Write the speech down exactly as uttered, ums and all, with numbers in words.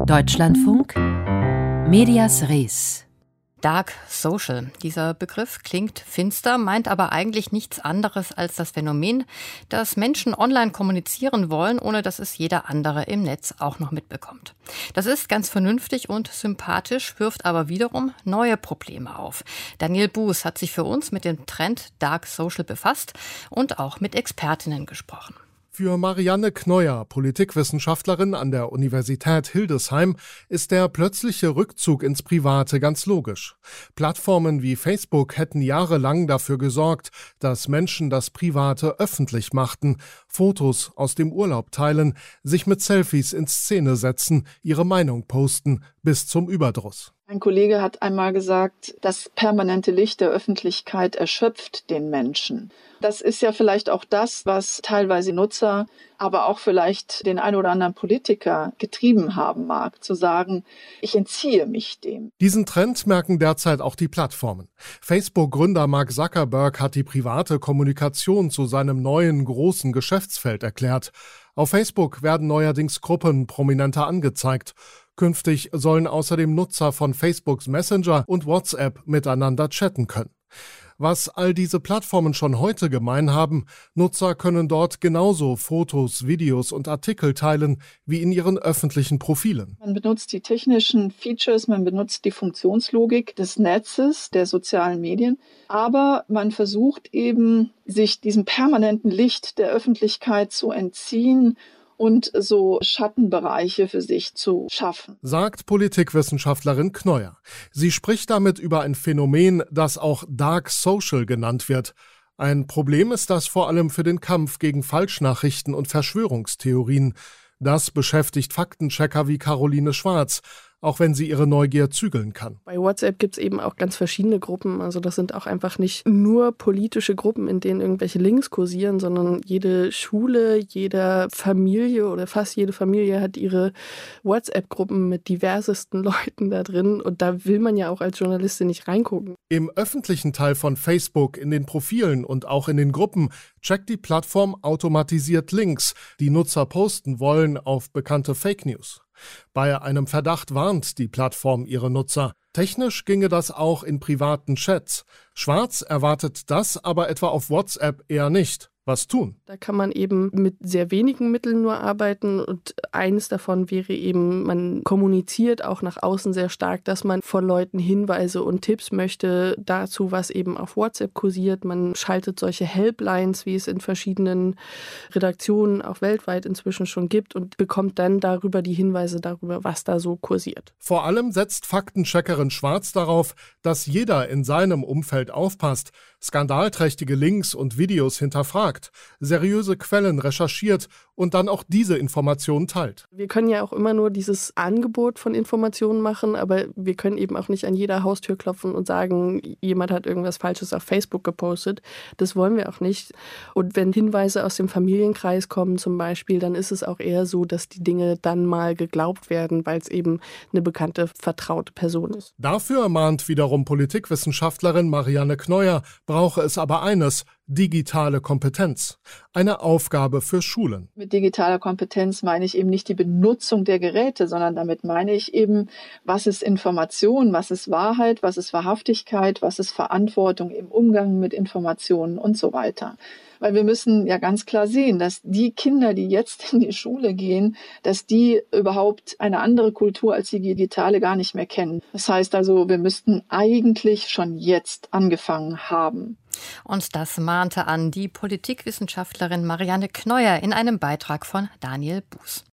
Deutschlandfunk Medias Res. Dark Social. Dieser Begriff klingt finster, meint aber eigentlich nichts anderes als das Phänomen, dass Menschen online kommunizieren wollen, ohne dass es jeder andere im Netz auch noch mitbekommt. Das ist ganz vernünftig und sympathisch, wirft aber wiederum neue Probleme auf. Daniel Buß hat sich für uns mit dem Trend Dark Social befasst und auch mit Expertinnen gesprochen. Für Marianne Kneuer, Politikwissenschaftlerin an der Universität Hildesheim, ist der plötzliche Rückzug ins Private ganz logisch. Plattformen wie Facebook hätten jahrelang dafür gesorgt, dass Menschen das Private öffentlich machten, Fotos aus dem Urlaub teilen, sich mit Selfies in Szene setzen, ihre Meinung posten, bis zum Überdruss. Ein Kollege hat einmal gesagt, das permanente Licht der Öffentlichkeit erschöpft den Menschen. Das ist ja vielleicht auch das, was teilweise Nutzer, aber auch vielleicht den ein oder anderen Politiker getrieben haben mag, zu sagen, ich entziehe mich dem. Diesen Trend merken derzeit auch die Plattformen. Facebook-Gründer Mark Zuckerberg hat die private Kommunikation zu seinem neuen großen Geschäftsfeld erklärt. Auf Facebook werden neuerdings Gruppen prominenter angezeigt. Künftig sollen außerdem Nutzer von Facebooks Messenger und WhatsApp miteinander chatten können. Was all diese Plattformen schon heute gemein haben, Nutzer können dort genauso Fotos, Videos und Artikel teilen wie in ihren öffentlichen Profilen. Man benutzt die technischen Features, man benutzt die Funktionslogik des Netzes, der sozialen Medien, aber man versucht eben, sich diesem permanenten Licht der Öffentlichkeit zu entziehen und so Schattenbereiche für sich zu schaffen, sagt Politikwissenschaftlerin Kneuer. Sie spricht damit über ein Phänomen, das auch Dark Social genannt wird. Ein Problem ist das vor allem für den Kampf gegen Falschnachrichten und Verschwörungstheorien. Das beschäftigt Faktenchecker wie Caroline Schwarz, auch wenn sie ihre Neugier zügeln kann. Bei WhatsApp gibt es eben auch ganz verschiedene Gruppen. Also das sind auch einfach nicht nur politische Gruppen, in denen irgendwelche Links kursieren, sondern jede Schule, jede Familie oder fast jede Familie hat ihre WhatsApp-Gruppen mit diversesten Leuten da drin. Und da will man ja auch als Journalistin nicht reingucken. Im öffentlichen Teil von Facebook, in den Profilen und auch in den Gruppen checkt die Plattform automatisiert Links, die Nutzer posten wollen, auf bekannte Fake News. Bei einem Verdacht warnt die Plattform ihre Nutzer. Technisch ginge das auch in privaten Chats. Schwarz erwartet das aber etwa auf WhatsApp eher nicht. Was tun? Da kann man eben mit sehr wenigen Mitteln nur arbeiten und eines davon wäre eben, man kommuniziert auch nach außen sehr stark, dass man von Leuten Hinweise und Tipps möchte dazu, was eben auf WhatsApp kursiert. Man schaltet solche Helplines, wie es in verschiedenen Redaktionen auch weltweit inzwischen schon gibt und bekommt dann darüber die Hinweise darüber, was da so kursiert. Vor allem setzt Faktencheckerin Schwarz darauf, dass jeder in seinem Umfeld aufpasst, skandalträchtige Links und Videos hinterfragt, seriöse Quellen recherchiert und dann auch diese Informationen teilt. Wir können ja auch immer nur dieses Angebot von Informationen machen, aber wir können eben auch nicht an jeder Haustür klopfen und sagen, jemand hat irgendwas Falsches auf Facebook gepostet. Das wollen wir auch nicht. Und wenn Hinweise aus dem Familienkreis kommen zum Beispiel, dann ist es auch eher so, dass die Dinge dann mal geglaubt werden, weil es eben eine bekannte, vertraute Person ist. Dafür mahnt wiederum Politikwissenschaftlerin Marianne Kneuer, brauche es aber eines: digitale Kompetenz. Eine Aufgabe für Schulen. Mit digitaler Kompetenz meine ich eben nicht die Benutzung der Geräte, sondern damit meine ich eben, was ist Information, was ist Wahrheit, was ist Wahrhaftigkeit, was ist Verantwortung im Umgang mit Informationen und so weiter. Weil wir müssen ja ganz klar sehen, dass die Kinder, die jetzt in die Schule gehen, dass die überhaupt eine andere Kultur als die digitale gar nicht mehr kennen. Das heißt also, wir müssten eigentlich schon jetzt angefangen haben. Und das mahnte an die Politikwissenschaftlerin Marianne Kneuer in einem Beitrag von Daniel Buß.